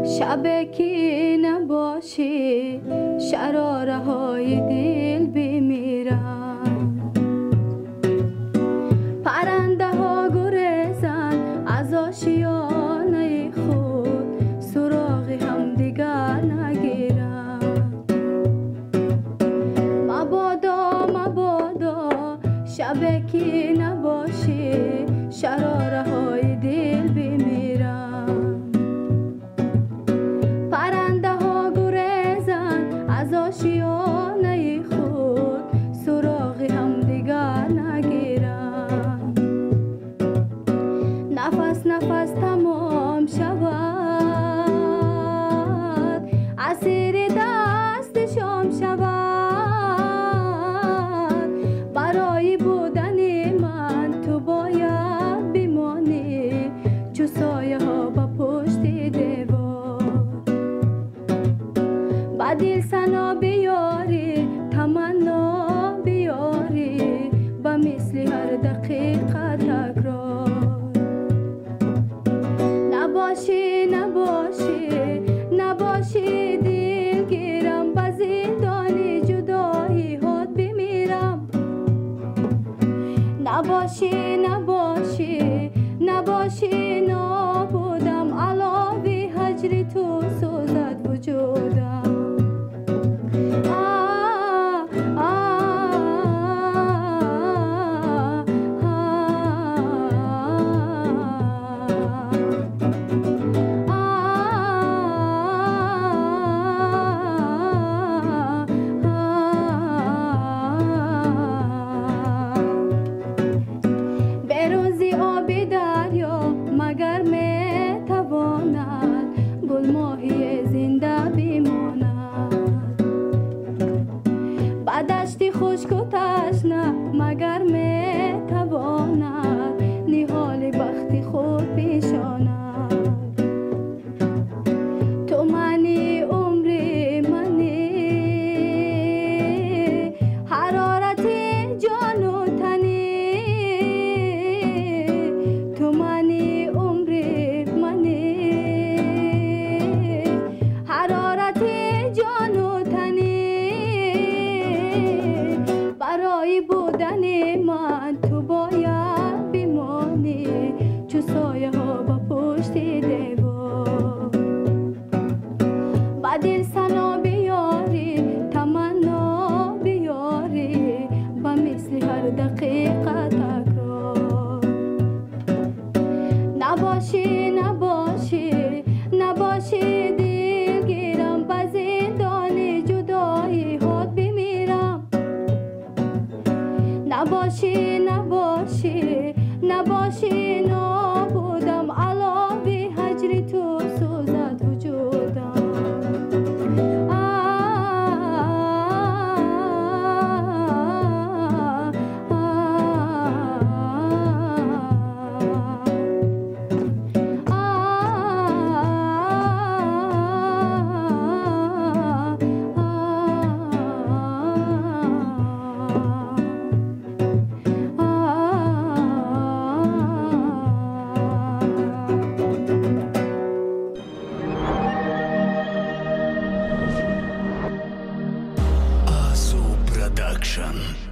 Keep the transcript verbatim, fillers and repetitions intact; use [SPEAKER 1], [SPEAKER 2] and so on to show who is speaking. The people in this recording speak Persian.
[SPEAKER 1] شب که نباشی شراره های دل بمیرم، پرنده ها گریزن از آشیانه خود، سراغ هم دیگر نگیرم. مبادا مبادا شب که نباشی شراره های دل بمیرم، پرنده ها گریزن از آشیانه خود، سراغ هم دیگر نگیرم. نفس نفس تمام شود، اسیر دست شام شود، برای بودن من تو باید بمانی، چو سایه ها با پشت دیوار. با دل سنا بیاری تمنا بیاری، با مثل هر دقیقه تکرار. نباشی نباشی نباشی دلگیرم، با زندان جدایی هات بمیرم. نباشی نباشی نباشی نابودم، علاوه هجر تو سوزد وجودم. آه آه بروزی آبی دریا مگر می تواند، گل ماهی زنده بماند. با دشتی خشک و تشنه مگر می تواند، نهال بخت خود پیشاند. تو منی عمری منی، حرارت جان و تنی. تو منی عمری منی، حرارت جان و تنی. برای بودن من تو باید بمانی، چو سایه ها با پشت دیوار. با دل سنا بیاری تمنا بیاری، با مثل هر دقیقه تکرار. نباشی نباشی نباشی دلگیرم، با زندان جدایی هات بمیرم. نباشی نباشی نباشی نابودم، علاوه هجر تو سوزد وجودم.
[SPEAKER 2] Production.